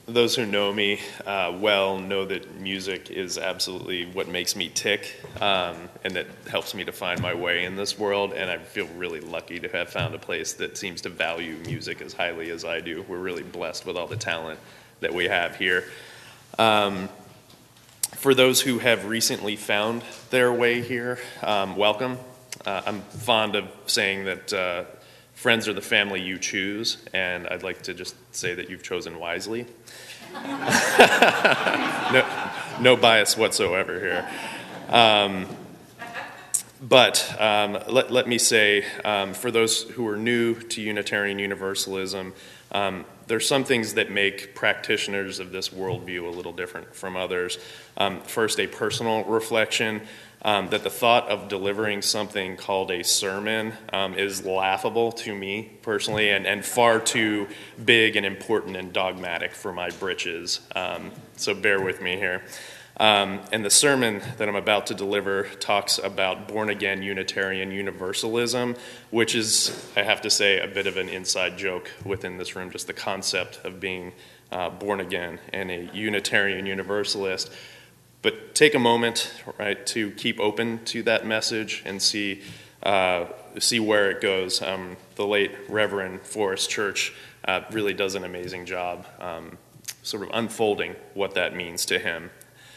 Those who know me well know that music is absolutely what makes me tick, and that helps me to find my way in this world, and I feel really lucky to have found a place that seems to value music as highly as I do. We're really blessed with all the talent that we have here. For those who have recently found their way here, welcome. I'm fond of saying that friends are the family you choose, and I'd like to just say that you've chosen wisely. No bias whatsoever here. But let me say, for those who are new to Unitarian Universalism, there's some things that make practitioners of this worldview a little different from others. First, a personal reflection. That the thought of delivering something called a sermon is laughable to me personally, and far too big and important and dogmatic for my britches. So bear with me here. And the sermon that I'm about to deliver talks about born-again Unitarian Universalism, which is, I have to say, a bit of an inside joke within this room, just the concept of being born again and a Unitarian Universalist. But take a moment, right, to keep open to that message and see where it goes. The late Reverend Forrest Church really does an amazing job sort of unfolding what that means to him.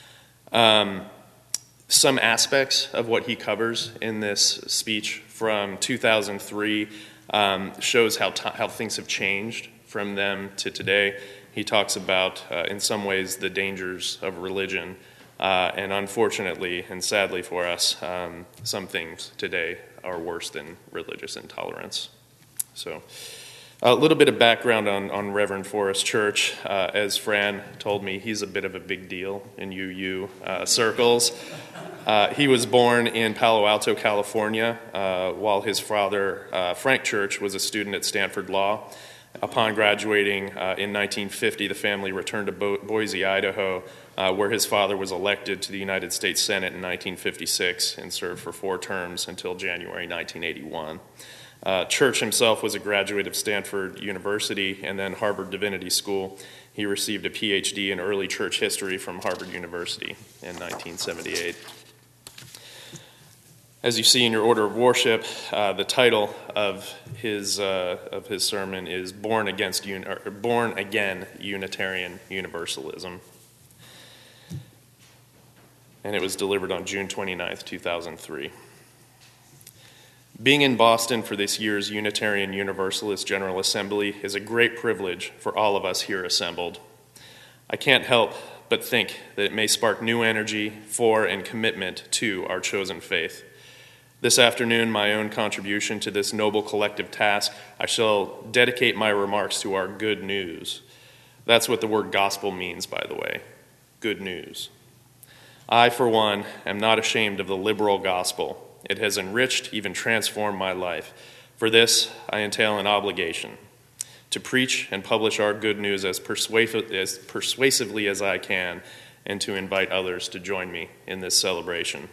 Some aspects of what he covers in this speech from 2003 shows how things have changed from them to today. He talks about, in some ways, the dangers of religion. And unfortunately, and sadly for us, some things today are worse than religious intolerance. So a little bit of background on Reverend Forrest Church. As Fran told me, he's a bit of a big deal in UU circles. He was born in Palo Alto, California, while his father, Frank Church, was a student at Stanford Law. Upon graduating in 1950, the family returned to Boise, Idaho, where his father was elected to the United States Senate in 1956 and served for 4 terms until January 1981. Church himself was a graduate of Stanford University and then Harvard Divinity School. He received a PhD in early church history from Harvard University in 1978. As you see in your order of worship, the title of his sermon is Born Again Unitarian Universalism. And it was delivered on June 29th, 2003. Being in Boston for this year's Unitarian Universalist General Assembly is a great privilege for all of us here assembled. I can't help but think that it may spark new energy for and commitment to our chosen faith. This afternoon, my own contribution to this noble collective task, I shall dedicate my remarks to our good news. That's what the word gospel means, by the way. Good news. I, for one, am not ashamed of the liberal gospel. It has enriched, even transformed my life. For this, I entail an obligation to preach and publish our good news as persuasively as I can, and to invite others to join me in this celebration.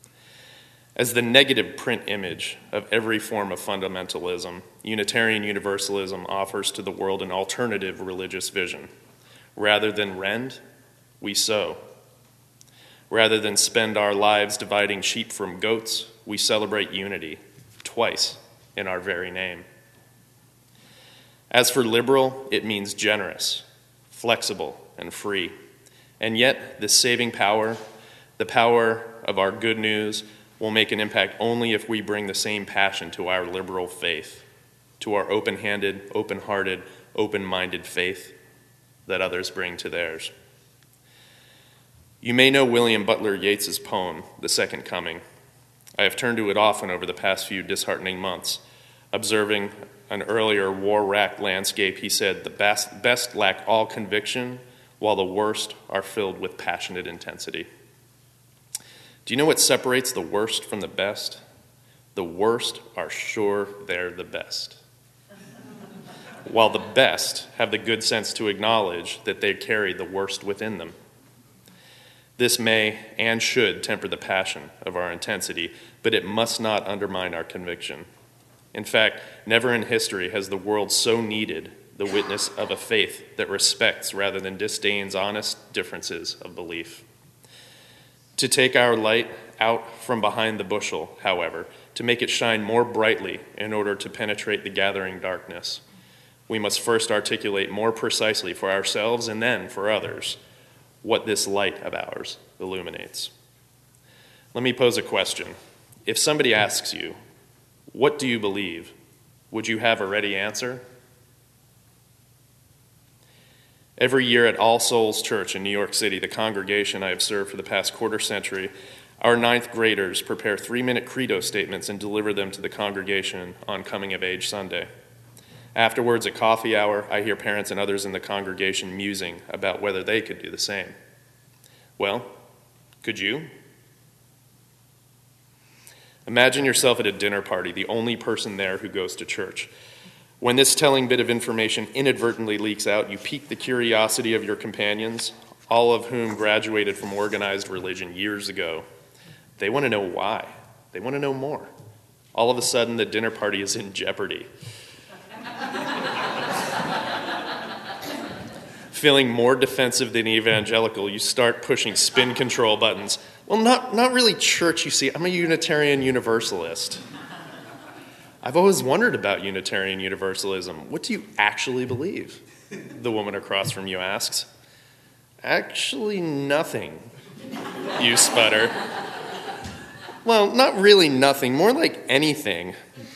As the negative print image of every form of fundamentalism, Unitarian Universalism offers to the world an alternative religious vision. Rather than rend, we sow. Rather than spend our lives dividing sheep from goats, we celebrate unity, twice in our very name. As for liberal, it means generous, flexible, and free. And yet, this saving power, the power of our good news, will make an impact only if we bring the same passion to our liberal faith, to our open-handed, open-hearted, open-minded faith that others bring to theirs. You may know William Butler Yeats's poem, The Second Coming. I have turned to it often over the past few disheartening months. Observing an earlier war-racked landscape, he said, "The best lack all conviction, while the worst are filled with passionate intensity." Do you know what separates the worst from the best? The worst are sure they're the best, while the best have the good sense to acknowledge that they carry the worst within them. This may and should temper the passion of our intensity, but it must not undermine our conviction. In fact, never in history has the world so needed the witness of a faith that respects rather than disdains honest differences of belief. To take our light out from behind the bushel, however, to make it shine more brightly in order to penetrate the gathering darkness, we must first articulate more precisely for ourselves and then for others what this light of ours illuminates. Let me pose a question. If somebody asks you, "What do you believe?" would you have a ready answer? Every year at All Souls Church in New York City, the congregation I have served for the past quarter century, our ninth graders prepare 3-minute credo statements and deliver them to the congregation on Coming of Age Sunday. Afterwards, at coffee hour, I hear parents and others in the congregation musing about whether they could do the same. Well, could you? Imagine yourself at a dinner party, the only person there who goes to church. When this telling bit of information inadvertently leaks out, you pique the curiosity of your companions, all of whom graduated from organized religion years ago. They want to know why. They want to know more. All of a sudden, the dinner party is in jeopardy. Feeling more defensive than evangelical, you start pushing spin control buttons. Well, not really church, you see. I'm a Unitarian Universalist. I've always wondered about Unitarian Universalism. What do you actually believe? The woman across from you asks. Actually, nothing, you sputter. Well, not really nothing, more like anything.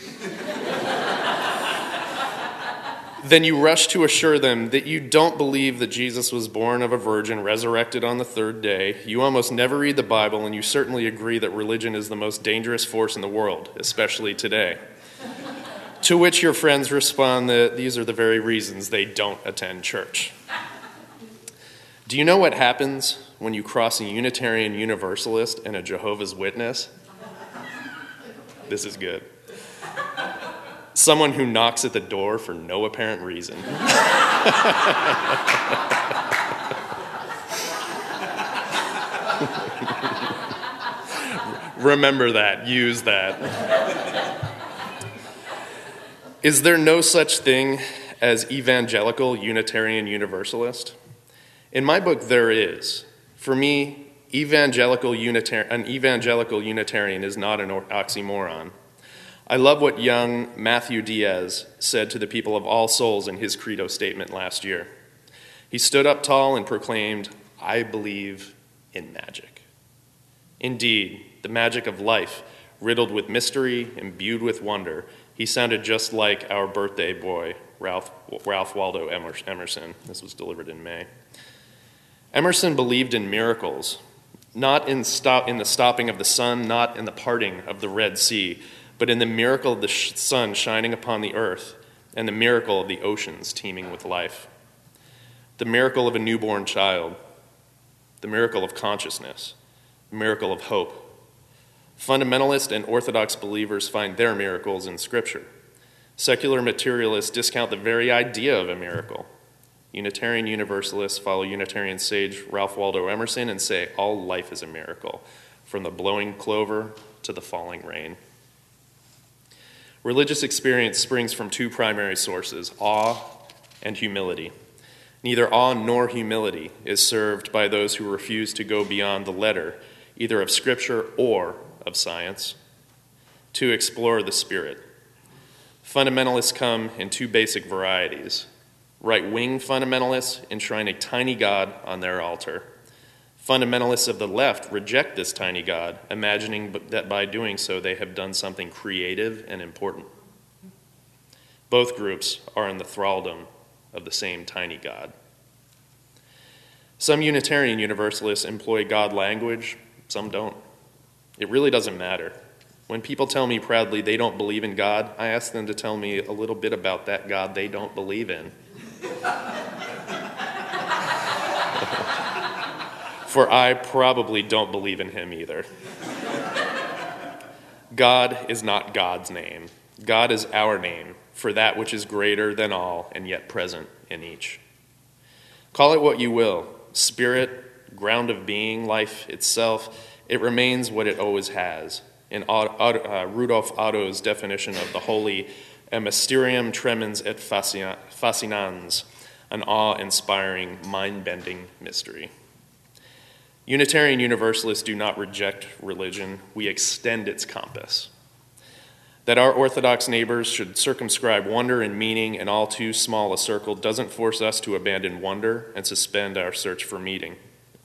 Then you rush to assure them that you don't believe that Jesus was born of a virgin, resurrected on the third day. You almost never read the Bible, and you certainly agree that religion is the most dangerous force in the world, especially today. To which your friends respond that these are the very reasons they don't attend church. Do you know what happens when you cross a Unitarian Universalist and a Jehovah's Witness? This is good. Someone who knocks at the door for no apparent reason. Remember that. Use that. Is there no such thing as evangelical Unitarian Universalist? In my book, there is. For me, an evangelical Unitarian is not an oxymoron. I love what young Matthew Diaz said to the people of All Souls in his credo statement last year. He stood up tall and proclaimed, "I believe in magic." Indeed, the magic of life, riddled with mystery, imbued with wonder. He sounded just like our birthday boy, Ralph Waldo Emerson. This was delivered in May. Emerson believed in miracles, not in the stopping of the sun, not in the parting of the Red Sea, but in the miracle of the sun shining upon the earth and the miracle of the oceans teeming with life. The miracle of a newborn child, the miracle of consciousness, the miracle of hope. Fundamentalist and Orthodox believers find their miracles in Scripture. Secular materialists discount the very idea of a miracle. Unitarian Universalists follow Unitarian sage Ralph Waldo Emerson and say all life is a miracle, from the blowing clover to the falling rain. Religious experience springs from two primary sources, awe and humility. Neither awe nor humility is served by those who refuse to go beyond the letter, either of Scripture or of science, to explore the Spirit. Fundamentalists come in two basic varieties. Right-wing fundamentalists enshrine a tiny God on their altar. Fundamentalists of the left reject this tiny God, imagining that by doing so they have done something creative and important. Both groups are in the thraldom of the same tiny God. Some Unitarian Universalists employ God language, some don't. It really doesn't matter. When people tell me proudly they don't believe in God, I ask them to tell me a little bit about that God they don't believe in. For I probably don't believe in him either. God is not God's name. God is our name for that which is greater than all and yet present in each. Call it what you will, spirit, ground of being, life itself, it remains what it always has. In Rudolf Otto's definition of the holy, a mysterium tremens et fascinans, an awe-inspiring, mind-bending mystery. Unitarian Universalists do not reject religion, we extend its compass. That our Orthodox neighbors should circumscribe wonder and meaning in all too small a circle doesn't force us to abandon wonder and suspend our search for meaning.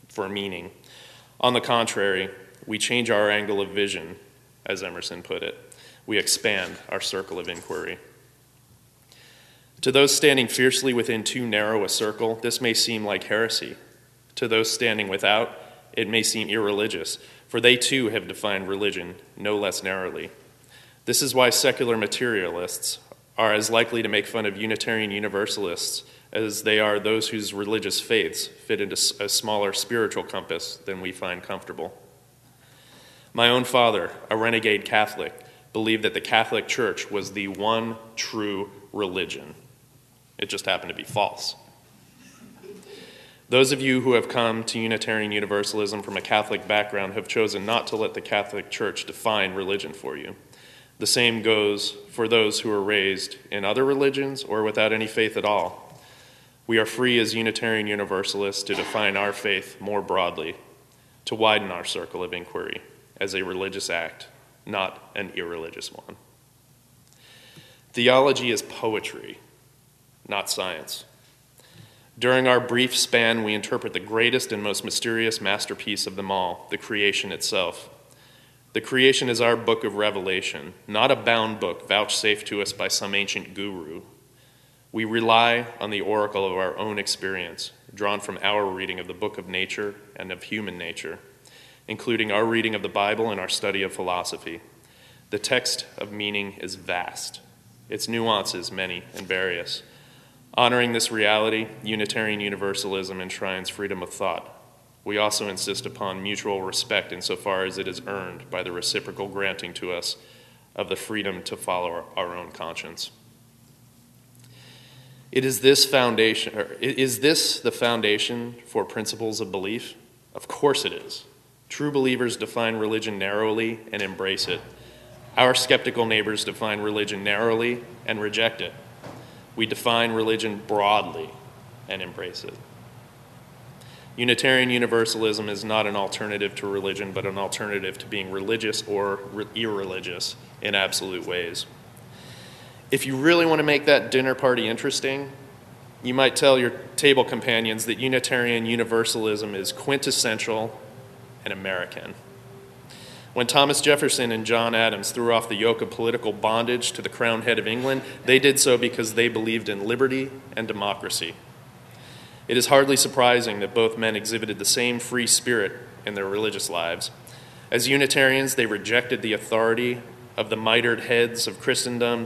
On the contrary, we change our angle of vision, as Emerson put it. We expand our circle of inquiry. To those standing fiercely within too narrow a circle, this may seem like heresy. To those standing without, it may seem irreligious, for they too have defined religion no less narrowly. This is why secular materialists are as likely to make fun of Unitarian Universalists as they are those whose religious faiths fit into a smaller spiritual compass than we find comfortable. My own father, a renegade Catholic, believed that the Catholic Church was the one true religion. It just happened to be false. Those of you who have come to Unitarian Universalism from a Catholic background have chosen not to let the Catholic Church define religion for you. The same goes for those who are raised in other religions or without any faith at all. We are free as Unitarian Universalists to define our faith more broadly, to widen our circle of inquiry as a religious act, not an irreligious one. Theology is poetry, not science. During our brief span, we interpret the greatest and most mysterious masterpiece of them all, the creation itself. The creation is our book of revelation, not a bound book vouchsafed to us by some ancient guru. We rely on the oracle of our own experience, drawn from our reading of the book of nature and of human nature, including our reading of the Bible and our study of philosophy. The text of meaning is vast, its nuances many and various. Honoring this reality, Unitarian Universalism enshrines freedom of thought. We also insist upon mutual respect insofar as it is earned by the reciprocal granting to us of the freedom to follow our own conscience. Is this the foundation for principles of belief? Of course it is. True believers define religion narrowly and embrace it. Our skeptical neighbors define religion narrowly and reject it. We define religion broadly and embrace it. Unitarian Universalism is not an alternative to religion, but an alternative to being religious or irreligious in absolute ways. If you really want to make that dinner party interesting, you might tell your table companions that Unitarian Universalism is quintessential and American. When Thomas Jefferson and John Adams threw off the yoke of political bondage to the crowned head of England, they did so because they believed in liberty and democracy. It is hardly surprising that both men exhibited the same free spirit in their religious lives. As Unitarians, they rejected the authority of the mitred heads of Christendom,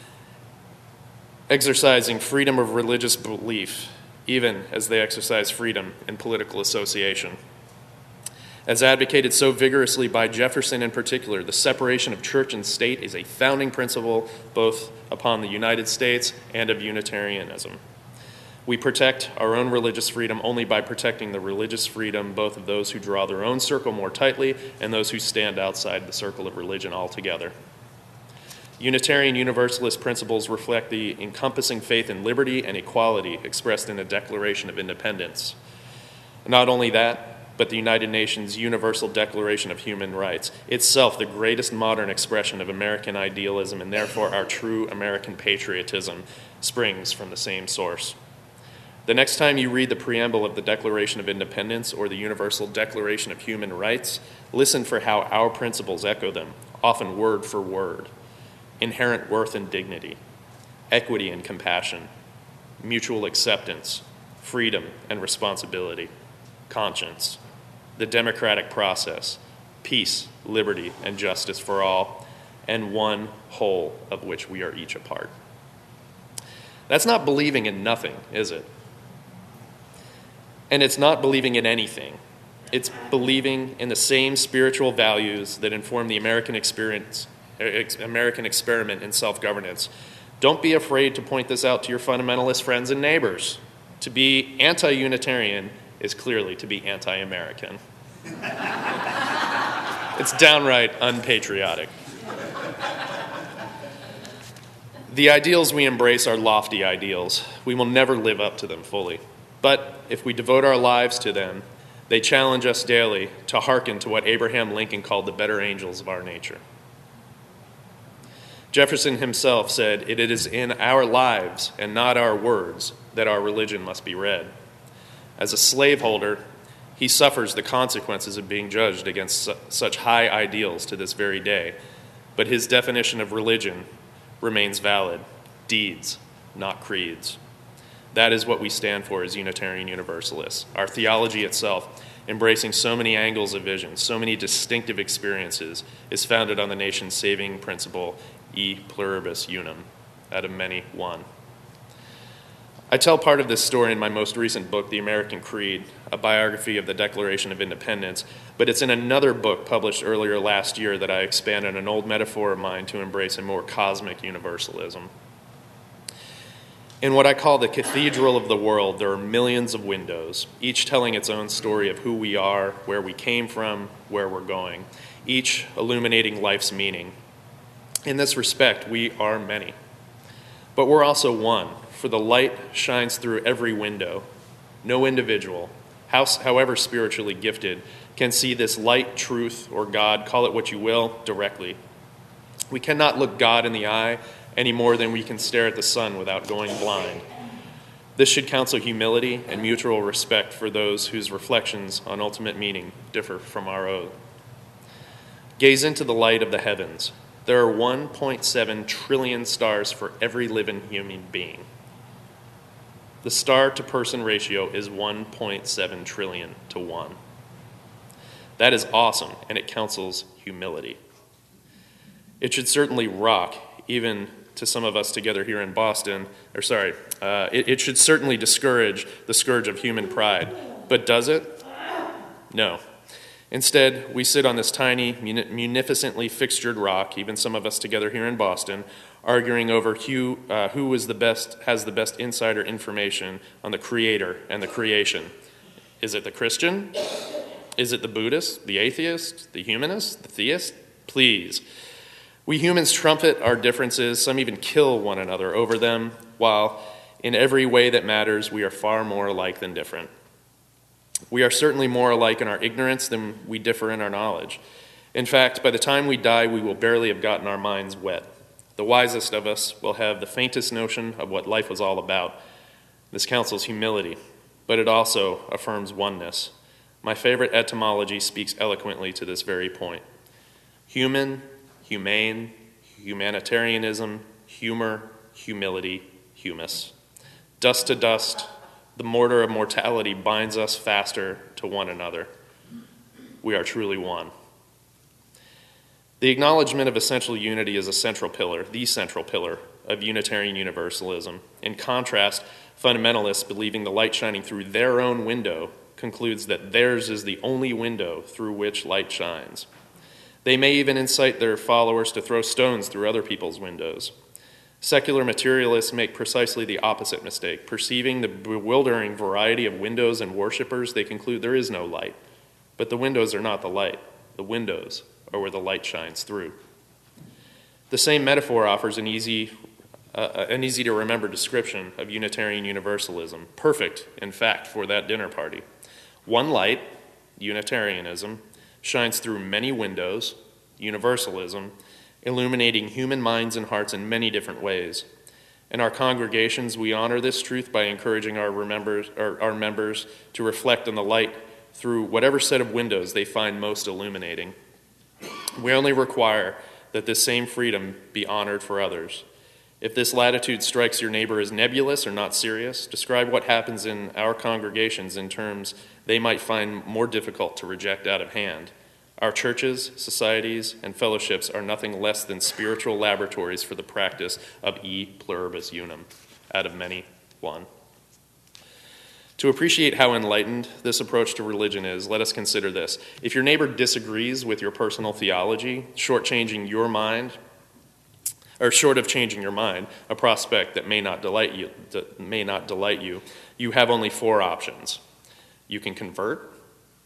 exercising freedom of religious belief, even as they exercise freedom in political association. As advocated so vigorously by Jefferson in particular, the separation of church and state is a founding principle both upon the United States and of Unitarianism. We protect our own religious freedom only by protecting the religious freedom both of those who draw their own circle more tightly and those who stand outside the circle of religion altogether. Unitarian Universalist principles reflect the encompassing faith in liberty and equality expressed in the Declaration of Independence. Not only that, but the United Nations Universal Declaration of Human Rights, itself the greatest modern expression of American idealism and therefore our true American patriotism, springs from the same source. The next time you read the preamble of the Declaration of Independence or the Universal Declaration of Human Rights, listen for how our principles echo them, often word for word. Inherent worth and dignity, equity and compassion, mutual acceptance, freedom and responsibility, conscience, the democratic process, peace, liberty, and justice for all, and one whole of which we are each a part. That's not believing in nothing, is it? And it's not believing in anything. It's believing in the same spiritual values that inform the American experiment in self-governance. Don't be afraid to point this out to your fundamentalist friends and neighbors. To be anti-Unitarian is clearly to be anti-American. It's downright unpatriotic. The ideals we embrace are lofty ideals. We will never live up to them fully. But if we devote our lives to them, they challenge us daily to hearken to what Abraham Lincoln called the better angels of our nature. Jefferson himself said, "It is in our lives and not our words that our religion must be read." As a slaveholder, he suffers the consequences of being judged against such high ideals to this very day. But his definition of religion remains valid: deeds, not creeds. That is what we stand for as Unitarian Universalists. Our theology itself, embracing so many angles of vision, so many distinctive experiences, is founded on the nation's saving principle, e pluribus unum, out of many, one. I tell part of this story in my most recent book, The American Creed, a biography of the Declaration of Independence, but it's in another book published earlier last year that I expand on an old metaphor of mine to embrace a more cosmic universalism. In what I call the cathedral of the world, there are millions of windows, each telling its own story of who we are, where we came from, where we're going, each illuminating life's meaning. In this respect, we are many. But we're also one, for the light shines through every window. No individual, however spiritually gifted, can see this light, truth, or God, call it what you will, directly. We cannot look God in the eye any more than we can stare at the sun without going blind. This should counsel humility and mutual respect for those whose reflections on ultimate meaning differ from our own. Gaze into the light of the heavens. There are 1.7 trillion stars for every living human being. The star-to-person ratio is 1.7 trillion to 1. That is awesome, and it counsels humility. It should certainly rock, even to some of us together here in Boston, it should certainly discourage the scourge of human pride. But does it? No. Instead, we sit on this tiny, munificently fixtured rock, even some of us together here in Boston, arguing over who has the best insider information on the Creator and the creation. Is it the Christian? Is it the Buddhist, the atheist, the humanist, the theist? Please. We humans trumpet our differences, some even kill one another over them, while in every way that matters, we are far more alike than different. We are certainly more alike in our ignorance than we differ in our knowledge. In fact, by the time we die, we will barely have gotten our minds wet. The wisest of us will have the faintest notion of what life was all about. This counsels humility, but it also affirms oneness. My favorite etymology speaks eloquently to this very point. Human, humane, humanitarianism, humor, humility, humus. Dust to dust, the mortar of mortality binds us faster to one another. We are truly one. The acknowledgement of essential unity is the central pillar of Unitarian Universalism. In contrast, fundamentalists believing the light shining through their own window concludes that theirs is the only window through which light shines. They may even incite their followers to throw stones through other people's windows. Secular materialists make precisely the opposite mistake. Perceiving the bewildering variety of windows and worshipers, they conclude there is no light. But the windows are not the light. The windows are where the light shines through. The same metaphor offers an easy to remember description of Unitarian Universalism, perfect, in fact, for that dinner party. One light, Unitarianism, shines through many windows, Universalism, illuminating human minds and hearts in many different ways. In our congregations, we honor this truth by encouraging our members to reflect on the light through whatever set of windows they find most illuminating. We only require that this same freedom be honored for others. If this latitude strikes your neighbor as nebulous or not serious, describe what happens in our congregations in terms they might find more difficult to reject out of hand. Our churches, societies, and fellowships are nothing less than spiritual laboratories for the practice of e pluribus unum, out of many, one. To appreciate how enlightened this approach to religion is, let us consider this. If your neighbor disagrees with your personal theology, short of changing your mind, a prospect that may not delight you, you have only four options. You can convert,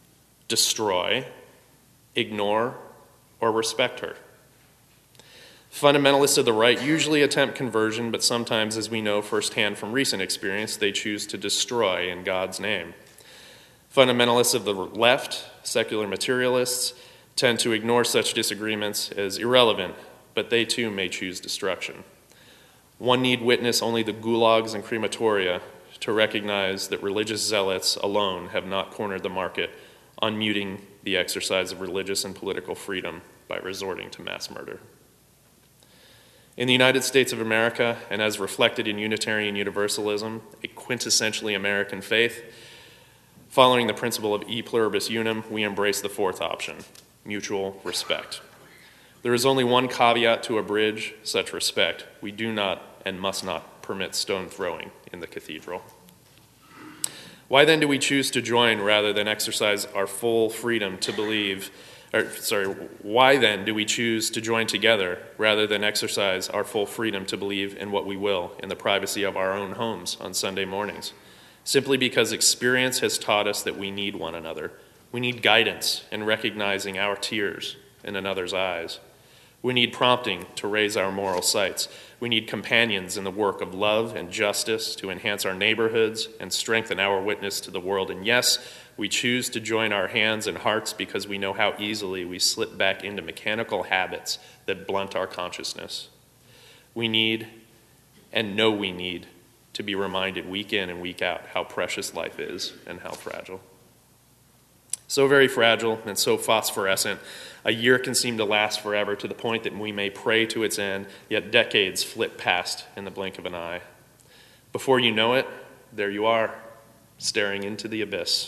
destroy, ignore, or respect her. Fundamentalists of the right usually attempt conversion, but sometimes, as we know firsthand from recent experience, they choose to destroy in God's name. Fundamentalists of the left, secular materialists, tend to ignore such disagreements as irrelevant, but they too may choose destruction. One need witness only the gulags and crematoria to recognize that religious zealots alone have not cornered the market on muting the exercise of religious and political freedom by resorting to mass murder. In the United States of America, and as reflected in Unitarian Universalism, a quintessentially American faith, following the principle of e pluribus unum, we embrace the fourth option, mutual respect. There is only one caveat to abridge such respect. We do not and must not permit stone throwing in the cathedral. Why then do we choose to join rather than exercise our full freedom to believe? Why then do we choose to join together rather than exercise our full freedom to believe in what we will in the privacy of our own homes on Sunday mornings? Simply because experience has taught us that we need one another. We need guidance in recognizing our tears in another's eyes. We need prompting to raise our moral sights. We need companions in the work of love and justice to enhance our neighborhoods and strengthen our witness to the world. And yes, we choose to join our hands and hearts because we know how easily we slip back into mechanical habits that blunt our consciousness. We need, and know we need, to be reminded week in and week out how precious life is and how fragile. So very fragile and so phosphorescent, a year can seem to last forever to the point that we may pray to its end, yet decades flit past in the blink of an eye. Before you know it, there you are, staring into the abyss.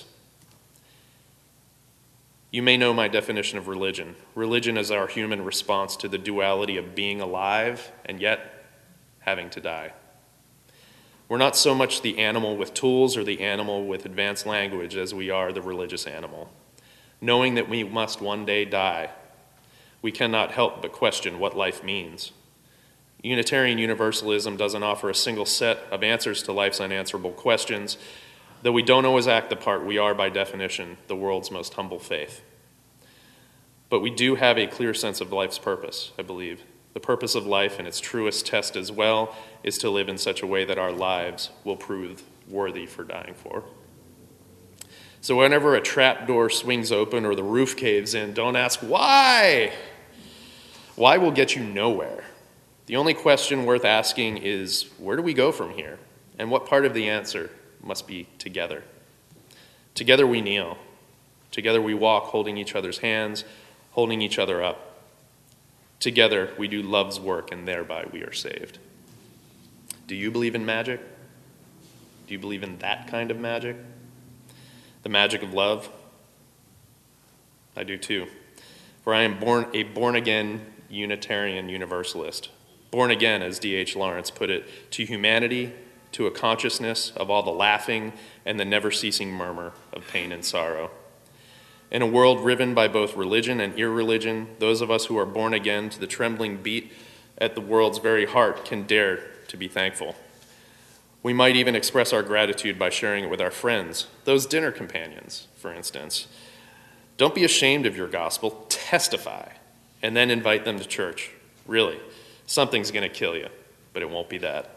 You may know my definition of religion. Religion is our human response to the duality of being alive and yet having to die. We're not so much the animal with tools or the animal with advanced language as we are the religious animal. Knowing that we must one day die, we cannot help but question what life means. Unitarian Universalism doesn't offer a single set of answers to life's unanswerable questions, though we don't always act the part, we are, by definition, the world's most humble faith. But we do have a clear sense of life's purpose, I believe. The purpose of life, and its truest test as well, is to live in such a way that our lives will prove worthy for dying for. So whenever a trap door swings open or the roof caves in, don't ask why. Why will get you nowhere. The only question worth asking is, where do we go from here? And what part of the answer must be together? Together we kneel. Together we walk, holding each other's hands, holding each other up. Together we do love's work, and thereby we are saved. Do you believe in magic? Do you believe in that kind of magic? The magic of love? I do too. For I am a born-again Unitarian Universalist. Born again, as D.H. Lawrence put it, to humanity, to a consciousness of all the laughing and the never-ceasing murmur of pain and sorrow. In a world riven by both religion and irreligion, those of us who are born again to the trembling beat at the world's very heart can dare to be thankful. We might even express our gratitude by sharing it with our friends, those dinner companions, for instance. Don't be ashamed of your gospel, testify, and then invite them to church. Really, something's going to kill you, but it won't be that.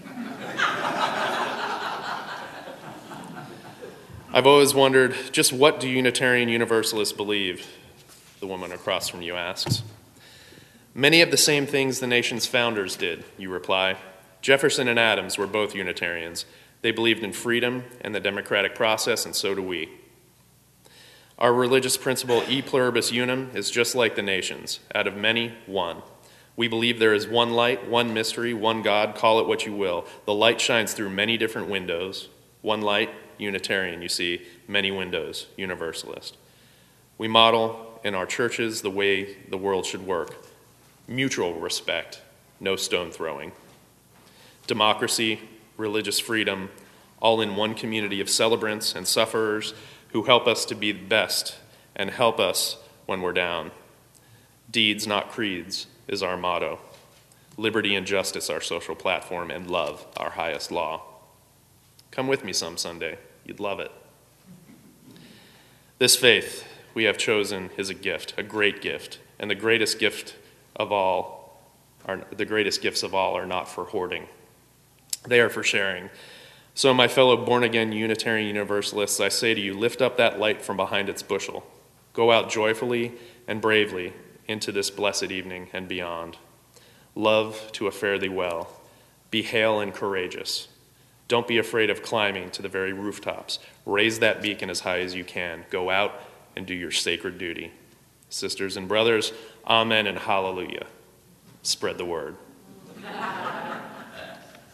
I've always wondered, just what do Unitarian Universalists believe? The woman across from you asks. Many of the same things the nation's founders did, you reply. Jefferson and Adams were both Unitarians. They believed in freedom and the democratic process, and so do we. Our religious principle, e pluribus unum, is just like the nation's. Out of many, one. We believe there is one light, one mystery, one God, call it what you will. The light shines through many different windows. One light, Unitarian, you see, many windows, Universalist. We model in our churches the way the world should work. Mutual respect, no stone throwing. Democracy, religious freedom, all in one community of celebrants and sufferers who help us to be the best and help us when we're down. Deeds, not creeds, is our motto. Liberty and justice, our social platform, and love, our highest law. Come with me some Sunday. You'd love it. This faith we have chosen is a gift, a great gift, and the greatest gift of all the greatest gifts of all are not for hoarding. They are for sharing. So, my fellow born-again Unitarian Universalists, I say to you, lift up that light from behind its bushel. Go out joyfully and bravely into this blessed evening and beyond. Love to a fare thee well. Be hale and courageous. Don't be afraid of climbing to the very rooftops. Raise that beacon as high as you can. Go out and do your sacred duty. Sisters and brothers, amen and hallelujah. Spread the word.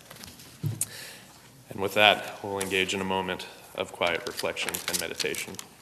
And with that, we'll engage in a moment of quiet reflection and meditation.